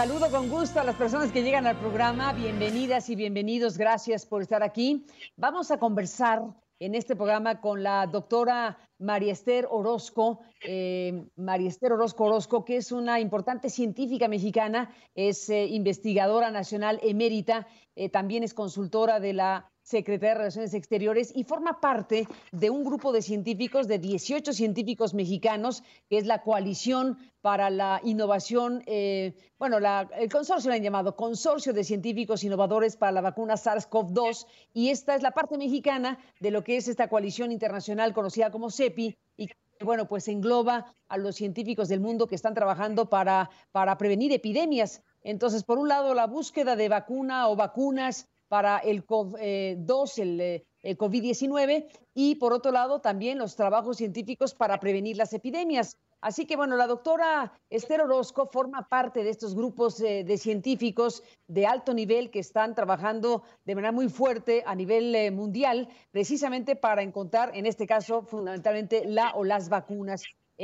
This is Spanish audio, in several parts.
Saludo con gusto a las personas que llegan al programa. Bienvenidas y bienvenidos. Gracias por estar aquí. Vamos a conversar en este programa con la doctora María Esther Orozco. María Esther Orozco, que es una importante científica mexicana, es investigadora nacional emérita, también es consultora de la Secretaría de Relaciones Exteriores y forma parte de un grupo de científicos, de 18 científicos mexicanos, que es la Coalición para la Innovación, el consorcio lo han llamado Consorcio de Científicos Innovadores para la Vacuna SARS-CoV-2, y esta es la parte mexicana de lo que es esta coalición internacional conocida como CEPI, y bueno, pues engloba a los científicos del mundo que están trabajando para prevenir epidemias. Entonces, por un lado, la búsqueda de vacuna o vacunas para el COVID-2, el COVID-19, y por otro lado también los trabajos científicos para prevenir las epidemias. Así que bueno, la doctora Esther Orozco forma parte de estos grupos de científicos de alto nivel que están trabajando de manera muy fuerte a nivel mundial, precisamente para encontrar, en este caso, fundamentalmente la o las vacunas.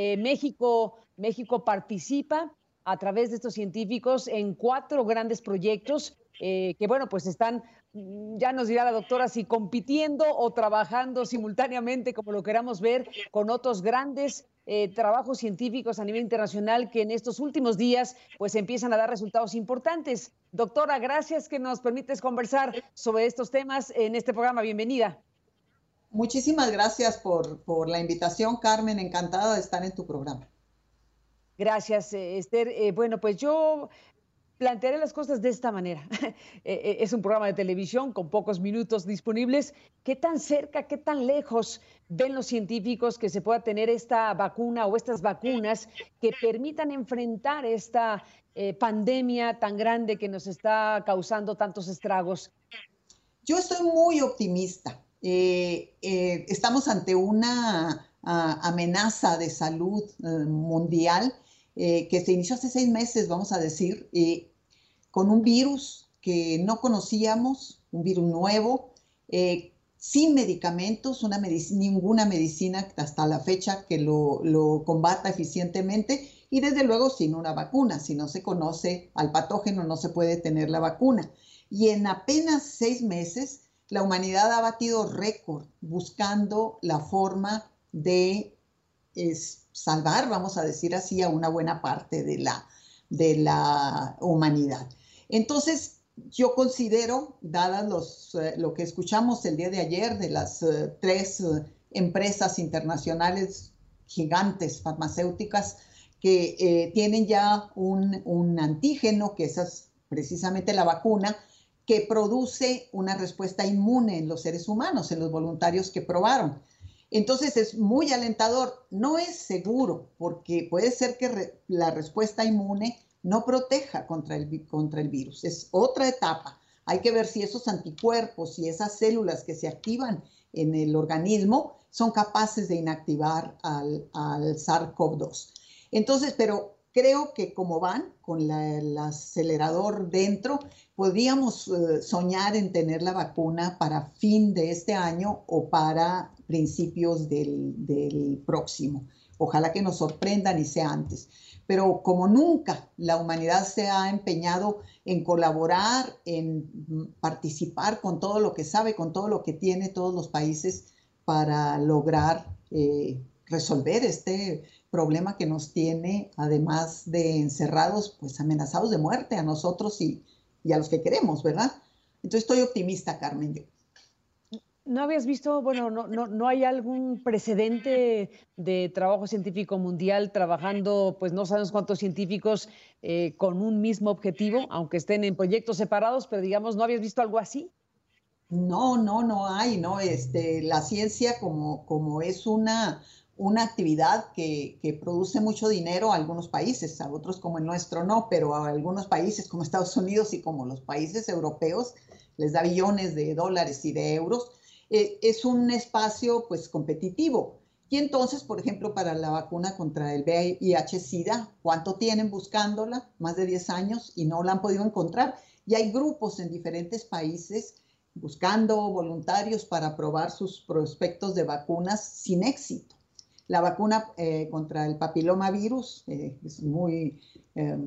México participa a través de estos científicos en 4 grandes proyectos que, bueno, pues están, ya nos dirá la doctora, si compitiendo o trabajando simultáneamente, como lo queramos ver, con otros grandes trabajos científicos a nivel internacional que en estos últimos días pues empiezan a dar resultados importantes. Doctora, gracias que nos permites conversar sobre estos temas en este programa. Bienvenida. Muchísimas gracias por la invitación, Carmen. Encantada de estar en tu programa. Gracias, Esther. Bueno, pues yo plantearé las cosas de esta manera. Es un programa de televisión con pocos minutos disponibles. ¿Qué tan cerca, qué tan lejos ven los científicos que se pueda tener esta vacuna o estas vacunas que permitan enfrentar esta pandemia tan grande que nos está causando tantos estragos? Yo estoy muy optimista. Estamos ante una amenaza de salud mundial que se inició hace 6 meses, vamos a decir, con un virus que no conocíamos, un virus nuevo, sin medicamentos, ninguna medicina hasta la fecha que lo combata eficientemente, y desde luego sin una vacuna. Si no se conoce al patógeno, no se puede tener la vacuna. Y en apenas 6 meses, la humanidad ha batido récord buscando la forma de salvar, vamos a decir así, a una buena parte de la humanidad. Entonces, yo considero, dadas lo que escuchamos el día de ayer de las 3 empresas internacionales gigantes farmacéuticas que tienen ya un antígeno, que esa es precisamente la vacuna, que produce una respuesta inmune en los seres humanos, en los voluntarios que probaron. Entonces es muy alentador. No es seguro, porque puede ser que la respuesta inmune no proteja contra el virus. Es otra etapa. Hay que ver si esos anticuerpos y esas células que se activan en el organismo son capaces de inactivar al SARS-CoV-2. Entonces, pero creo que como van con el acelerador dentro, podríamos soñar en tener la vacuna para fin de este año o para principios del próximo. Ojalá que nos sorprendan y sea antes. Pero como nunca la humanidad se ha empeñado en colaborar, en participar con todo lo que sabe, con todo lo que tiene todos los países para lograr resolver este problema que nos tiene, además de encerrados, pues amenazados de muerte a nosotros y a los que queremos, ¿verdad? Entonces estoy optimista, Carmen. ¿No habías visto, bueno, no hay algún precedente de trabajo científico mundial trabajando, pues no sabemos cuántos científicos con un mismo objetivo, aunque estén en proyectos separados, pero digamos, ¿no habías visto algo así? No hay, ¿no? La ciencia como es una actividad que produce mucho dinero a algunos países, a otros como el nuestro no, pero a algunos países como Estados Unidos y como los países europeos les da billones de dólares y de euros. Es un espacio pues competitivo. Y entonces, por ejemplo, para la vacuna contra el VIH-Sida, ¿cuánto tienen buscándola? Más de 10 años y no la han podido encontrar. Y hay grupos en diferentes países buscando voluntarios para probar sus prospectos de vacunas sin éxito. La vacuna contra el papilomavirus es muy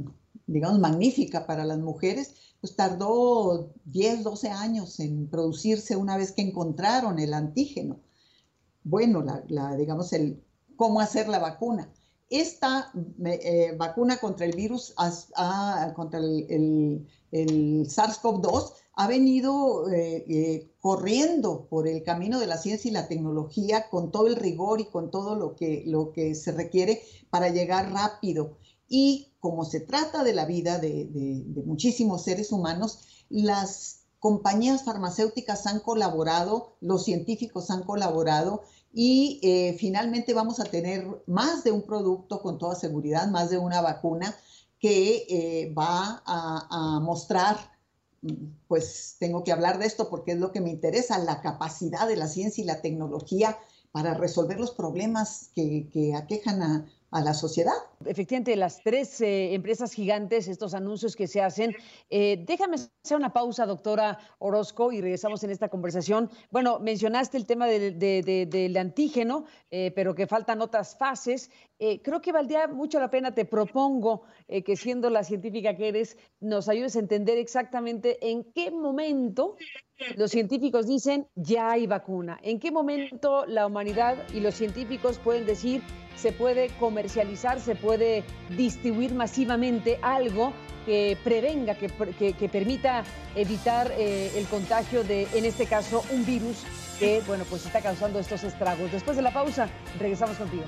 digamos, magnífica para las mujeres, pues tardó 10, 12 años en producirse una vez que encontraron el antígeno. Bueno, digamos, cómo hacer la vacuna. Esta vacuna contra el virus, contra el SARS-CoV-2, ha venido corriendo por el camino de la ciencia y la tecnología con todo el rigor y con todo lo que se requiere para llegar rápido. Y como se trata de la vida de muchísimos seres humanos, las compañías farmacéuticas han colaborado, los científicos han colaborado y finalmente vamos a tener más de un producto con toda seguridad, más de una vacuna que va a mostrar, pues tengo que hablar de esto porque es lo que me interesa, la capacidad de la ciencia y la tecnología para resolver los problemas que aquejan a la sociedad. Efectivamente, las tres empresas gigantes, estos anuncios que se hacen. Déjame hacer una pausa, doctora Orozco, y regresamos en esta conversación. Bueno, mencionaste el tema del antígeno, pero que faltan otras fases. Creo que valdría mucho la pena, te propongo que siendo la científica que eres, nos ayudes a entender exactamente en qué momento los científicos dicen ya hay vacuna. ¿En qué momento la humanidad y los científicos pueden decir se puede comercializar, se puede distribuir masivamente algo que prevenga, que permita evitar el contagio de, en este caso, un virus que, bueno, pues está causando estos estragos? Después de la pausa, regresamos contigo.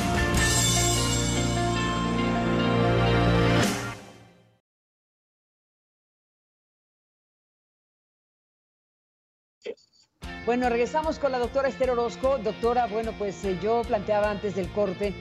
Bueno, regresamos con la doctora Esther Orozco. Doctora, bueno, pues yo planteaba antes del corte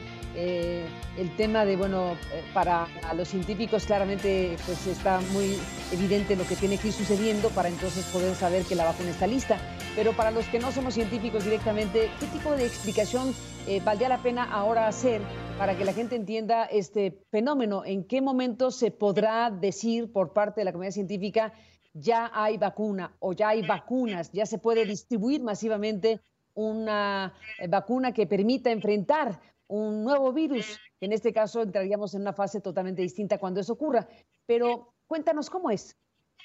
el tema de, bueno, para los científicos claramente pues está muy evidente lo que tiene que ir sucediendo para entonces poder saber que la vacuna está lista. Pero para los que no somos científicos directamente, ¿qué tipo de explicación valdría la pena ahora hacer para que la gente entienda este fenómeno? ¿En qué momento se podrá decir por parte de la comunidad científica ya hay vacuna o ya hay vacunas, ya se puede distribuir masivamente una vacuna que permita enfrentar un nuevo virus? En este caso entraríamos en una fase totalmente distinta cuando eso ocurra. Pero cuéntanos cómo es.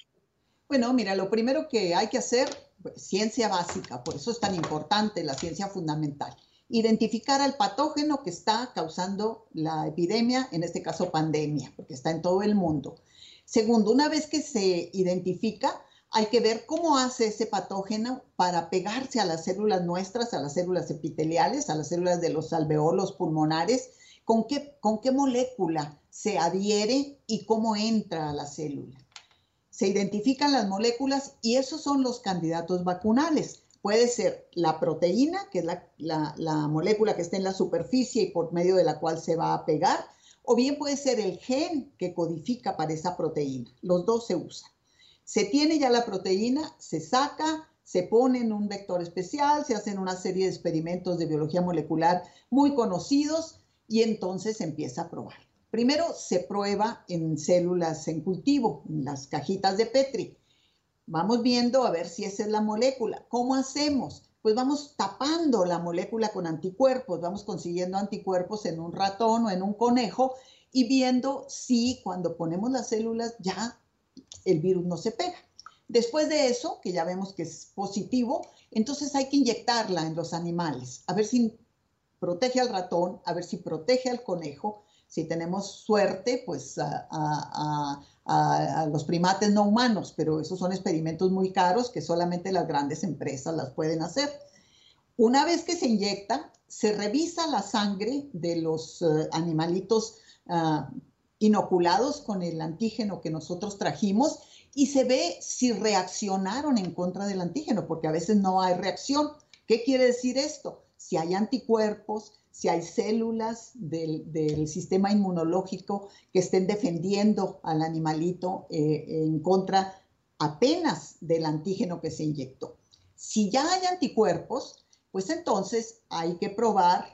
Bueno, mira, lo primero que hay que hacer, pues, ciencia básica, por eso es tan importante la ciencia fundamental. Identificar al patógeno que está causando la epidemia, en este caso pandemia, porque está en todo el mundo. Segundo, una vez que se identifica, hay que ver cómo hace ese patógeno para pegarse a las células nuestras, a las células epiteliales, a las células de los alveolos pulmonares, con qué molécula se adhiere y cómo entra a la célula. Se identifican las moléculas y esos son los candidatos vacunales. Puede ser la proteína, que es la molécula que está en la superficie y por medio de la cual se va a pegar, o bien puede ser el gen que codifica para esa proteína. Los dos se usan. Se tiene ya la proteína, se saca, se pone en un vector especial, se hacen una serie de experimentos de biología molecular muy conocidos y entonces se empieza a probar. Primero se prueba en células en cultivo, en las cajitas de Petri. Vamos viendo a ver si esa es la molécula. ¿Cómo hacemos? Pues vamos tapando la molécula con anticuerpos, vamos consiguiendo anticuerpos en un ratón o en un conejo y viendo si cuando ponemos las células ya el virus no se pega. Después de eso, que ya vemos que es positivo, entonces hay que inyectarla en los animales, a ver si protege al ratón, a ver si protege al conejo. Si tenemos suerte, pues a los primates no humanos, pero esos son experimentos muy caros que solamente las grandes empresas las pueden hacer. Una vez que se inyecta, se revisa la sangre de los animalitos inoculados con el antígeno que nosotros trajimos y se ve si reaccionaron en contra del antígeno, porque a veces no hay reacción. ¿Qué quiere decir esto? Si hay anticuerpos, si hay células del sistema inmunológico que estén defendiendo al animalito en contra apenas del antígeno que se inyectó. Si ya hay anticuerpos, pues entonces hay que probar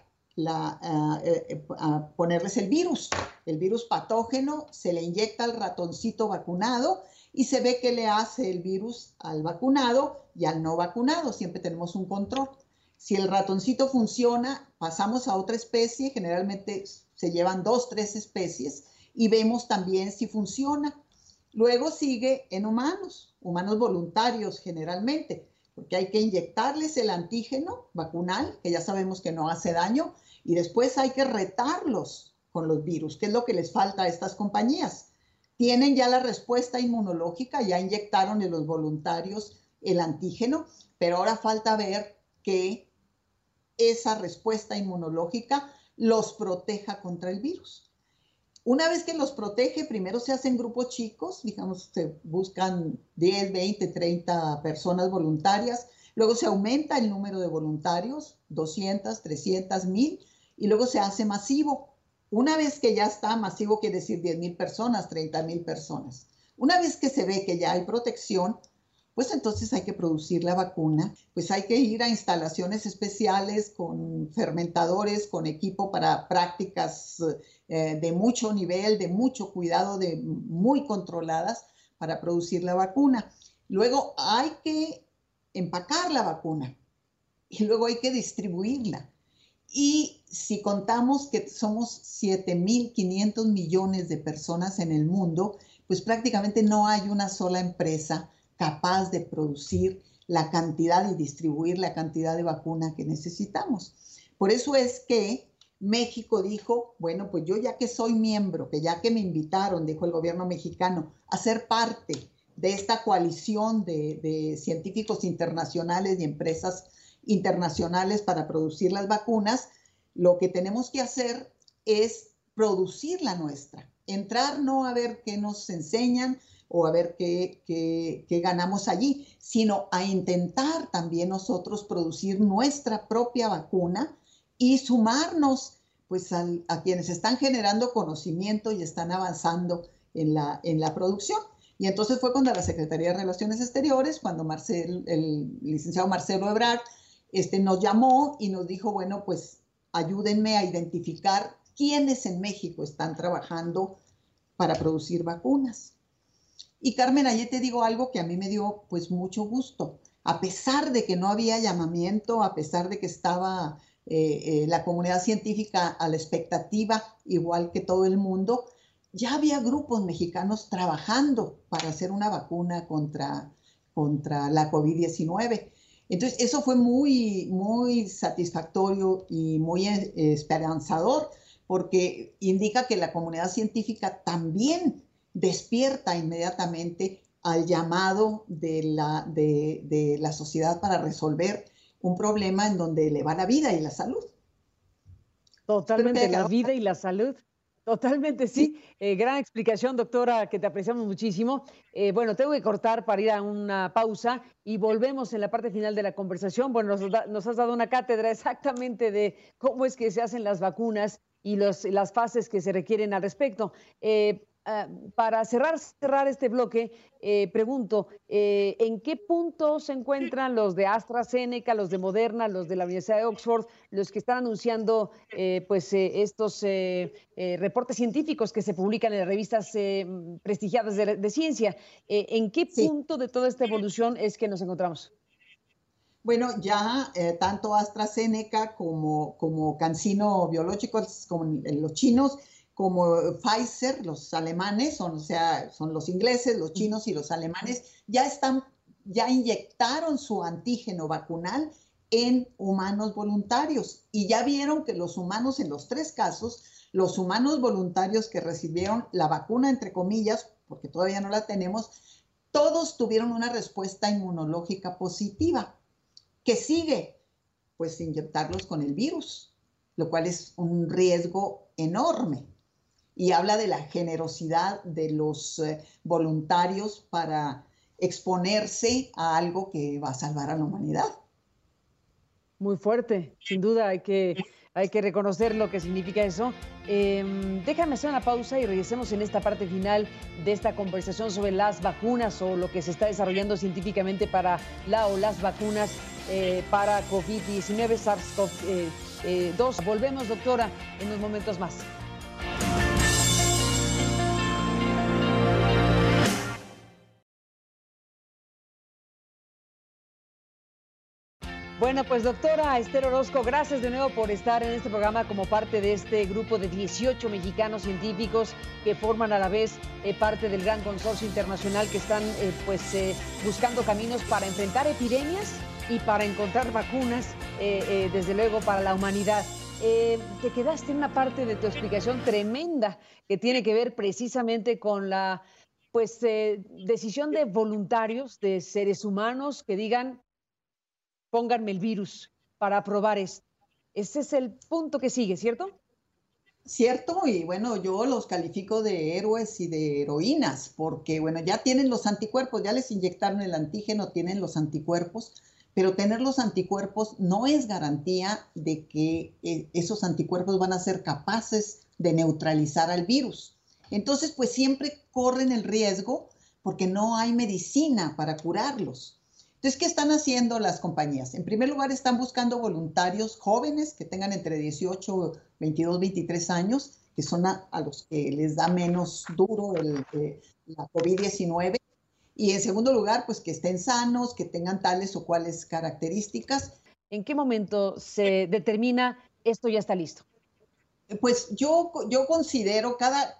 ponerles el virus patógeno, se le inyecta al ratoncito vacunado y se ve qué le hace el virus al vacunado y al no vacunado. Siempre tenemos un control. Si el ratoncito funciona, pasamos a otra especie, generalmente se llevan 2, 3 especies, y vemos también si funciona. Luego sigue en humanos voluntarios generalmente, porque hay que inyectarles el antígeno vacunal, que ya sabemos que no hace daño, y después hay que retarlos con los virus, que es lo que les falta a estas compañías. Tienen ya la respuesta inmunológica, ya inyectaron en los voluntarios el antígeno, pero ahora falta ver que esa respuesta inmunológica los proteja contra el virus. Una vez que los protege, primero se hacen grupos chicos, digamos, se buscan 10, 20, 30 personas voluntarias, luego se aumenta el número de voluntarios, 200, 300, 1000, y luego se hace masivo. Una vez que ya está masivo, quiere decir 10,000 personas, 30,000 personas. Una vez que se ve que ya hay protección, pues entonces hay que producir la vacuna, pues hay que ir a instalaciones especiales con fermentadores, con equipo para prácticas de mucho nivel, de mucho cuidado, de muy controladas para producir la vacuna. Luego hay que empacar la vacuna y luego hay que distribuirla. Y si contamos que somos 7,500 millones de personas en el mundo, pues prácticamente no hay una sola empresa capaz de producir la cantidad y distribuir la cantidad de vacuna que necesitamos. Por eso es que México dijo, bueno, pues yo ya que soy miembro, que ya que me invitaron, dijo el gobierno mexicano, a ser parte de esta coalición de científicos internacionales y empresas internacionales para producir las vacunas, lo que tenemos que hacer es producir la nuestra. Entrar no a ver qué nos enseñan o a ver qué ganamos allí, sino a intentar también nosotros producir nuestra propia vacuna y sumarnos pues a quienes están generando conocimiento y están avanzando en la producción. Y entonces fue cuando la Secretaría de Relaciones Exteriores, cuando el licenciado Marcelo Ebrard nos llamó y nos dijo, bueno, pues ayúdenme a identificar quiénes en México están trabajando para producir vacunas. Y Carmen, ayer te digo algo que a mí me dio pues mucho gusto. A pesar de que no había llamamiento, a pesar de que estaba la comunidad científica a la expectativa, igual que todo el mundo, ya había grupos mexicanos trabajando para hacer una vacuna contra la COVID-19. Entonces, eso fue muy, muy satisfactorio y muy esperanzador, porque indica que la comunidad científica también despierta inmediatamente al llamado de la sociedad para resolver un problema en donde le va la vida y la salud. Totalmente, la vida y la salud. Totalmente, sí. Gran explicación, doctora, que te apreciamos muchísimo. Bueno, tengo que cortar para ir a una pausa y volvemos en la parte final de la conversación. Bueno, nos has dado una cátedra exactamente de cómo es que se hacen las vacunas y las fases que se requieren al respecto. Para cerrar este bloque, pregunto, ¿en qué punto se encuentran los de AstraZeneca, los de Moderna, los de la Universidad de Oxford, los que están anunciando estos reportes científicos que se publican en las revistas prestigiadas de ciencia? ¿En qué punto de toda esta evolución es que nos encontramos? Bueno, ya tanto AstraZeneca como CanSino Biológicos, como los chinos, como Pfizer, los alemanes, o sea, son los ingleses, los chinos y los alemanes, ya inyectaron su antígeno vacunal en humanos voluntarios y ya vieron que los humanos, en los 3 casos, los humanos voluntarios que recibieron la vacuna, entre comillas, porque todavía no la tenemos, todos tuvieron una respuesta inmunológica positiva. ¿Qué sigue? Pues inyectarlos con el virus, lo cual es un riesgo enorme. Y habla de la generosidad de los voluntarios para exponerse a algo que va a salvar a la humanidad. Muy fuerte, sin duda hay que reconocer lo que significa eso. Déjame hacer una pausa y regresemos en esta parte final de esta conversación sobre las vacunas o lo que se está desarrollando científicamente para las vacunas para COVID-19, SARS-CoV-2. Volvemos, doctora, en unos momentos más. Bueno, pues doctora Esther Orozco, gracias de nuevo por estar en este programa como parte de este grupo de 18 mexicanos científicos que forman a la vez parte del gran consorcio internacional que están buscando caminos para enfrentar epidemias y para encontrar vacunas, desde luego, para la humanidad. Te quedaste en una parte de tu explicación tremenda que tiene que ver precisamente con la decisión de voluntarios, de seres humanos que digan, pónganme el virus para probar esto. Ese es el punto que sigue, ¿cierto? Cierto, y bueno, yo los califico de héroes y de heroínas, porque bueno, ya tienen los anticuerpos, ya les inyectaron el antígeno, tienen los anticuerpos, pero tener los anticuerpos no es garantía de que esos anticuerpos van a ser capaces de neutralizar al virus. Entonces, pues siempre corren el riesgo porque no hay medicina para curarlos. Entonces, ¿qué están haciendo las compañías? En primer lugar, están buscando voluntarios jóvenes que tengan entre 18, 22, 23 años, que son a los que les da menos duro la COVID-19. Y en segundo lugar, pues que estén sanos, que tengan tales o cuales características. ¿En qué momento se determina esto ya está listo? Pues yo considero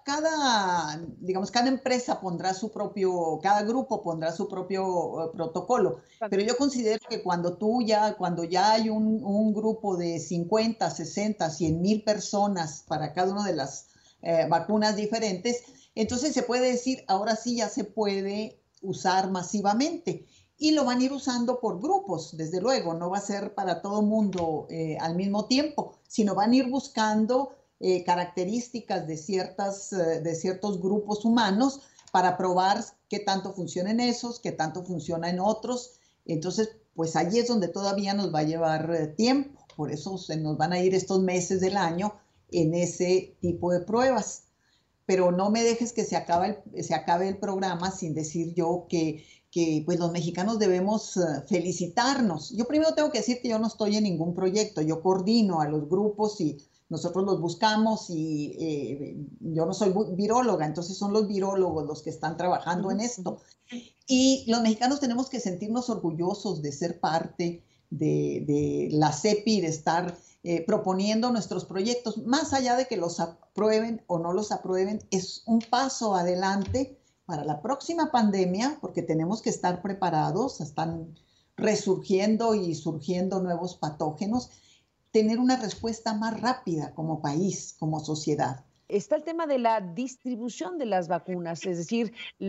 digamos, cada empresa pondrá su propio, cada grupo pondrá su propio protocolo, pero yo considero que cuando ya hay un grupo de 50, 60, 100,000 personas para cada una de las vacunas diferentes, entonces se puede decir, ahora sí ya se puede usar masivamente. Y lo van a ir usando por grupos, desde luego, no va a ser para todo mundo al mismo tiempo, sino van a ir buscando características de ciertos grupos humanos para probar qué tanto funciona en esos, qué tanto funciona en otros. Entonces, pues ahí es donde todavía nos va a llevar tiempo, por eso se nos van a ir estos meses del año en ese tipo de pruebas. Pero no me dejes que se acabe el programa sin decir yo que pues los mexicanos debemos felicitarnos. Yo primero tengo que decir que yo no estoy en ningún proyecto, yo coordino a los grupos y nosotros los buscamos y yo no soy viróloga, entonces son los virólogos los que están trabajando en esto. Y los mexicanos tenemos que sentirnos orgullosos de ser parte de la CEPI, de estar proponiendo nuestros proyectos, más allá de que los aprueben o no los aprueben, es un paso adelante para la próxima pandemia, porque tenemos que estar preparados, están resurgiendo y surgiendo nuevos patógenos, tener una respuesta más rápida como país, como sociedad. Está el tema de la distribución de las vacunas, es decir,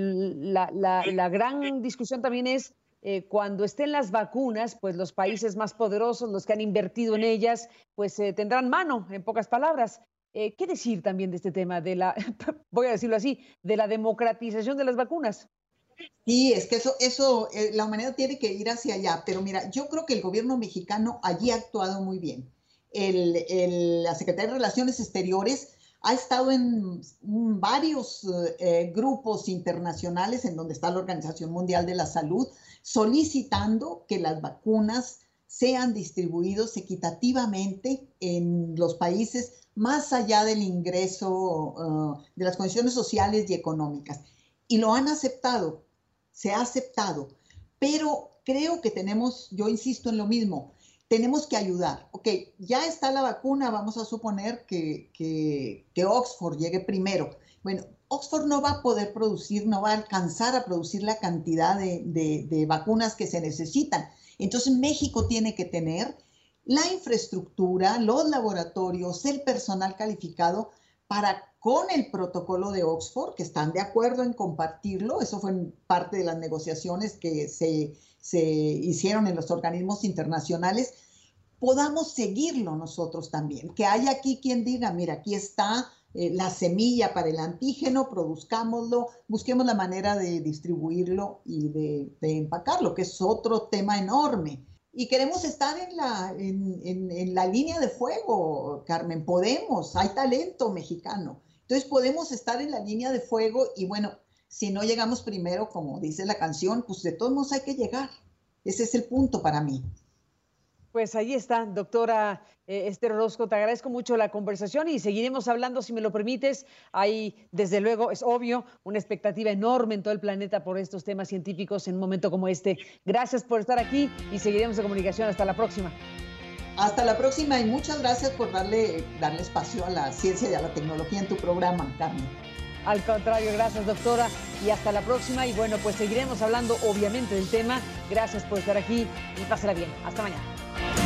la gran discusión también es cuando estén las vacunas, pues los países más poderosos, los que han invertido en ellas, pues tendrán mano, en pocas palabras. ¿Qué decir también de este tema de la, voy a decirlo así, de la democratización de las vacunas? Sí, es que la humanidad tiene que ir hacia allá, pero mira, yo creo que el gobierno mexicano allí ha actuado muy bien. La Secretaría de Relaciones Exteriores ha estado en varios grupos internacionales en donde está la Organización Mundial de la Salud, solicitando que las vacunas sean distribuidos equitativamente en los países más allá del ingreso, de las condiciones sociales y económicas. Y lo han aceptado, se ha aceptado, pero creo que yo insisto en lo mismo, tenemos que ayudar. Ok, ya está la vacuna, vamos a suponer que Oxford llegue primero. Bueno, Oxford no va a poder producir, no va a alcanzar a producir la cantidad de vacunas que se necesitan. Entonces México tiene que tener la infraestructura, los laboratorios, el personal calificado para, con el protocolo de Oxford, que están de acuerdo en compartirlo, eso fue parte de las negociaciones que se hicieron en los organismos internacionales, podamos seguirlo nosotros también. Que haya aquí quien diga, mira, aquí está la semilla para el antígeno, produzcámoslo, busquemos la manera de distribuirlo y de empacarlo, que es otro tema enorme. Y queremos estar en la línea de fuego, Carmen, podemos, hay talento mexicano. Entonces podemos estar en la línea de fuego y bueno, si no llegamos primero, como dice la canción, pues de todos modos hay que llegar. Ese es el punto para mí. Pues ahí está, doctora Esther Orozco, te agradezco mucho la conversación y seguiremos hablando, si me lo permites. Hay, desde luego, es obvio, una expectativa enorme en todo el planeta por estos temas científicos en un momento como este. Gracias por estar aquí y seguiremos en comunicación. Hasta la próxima. Hasta la próxima y muchas gracias por darle espacio a la ciencia y a la tecnología en tu programa, Carmen. Al contrario, gracias, doctora, y hasta la próxima. Y bueno, pues seguiremos hablando obviamente del tema. Gracias por estar aquí y pásala bien. Hasta mañana.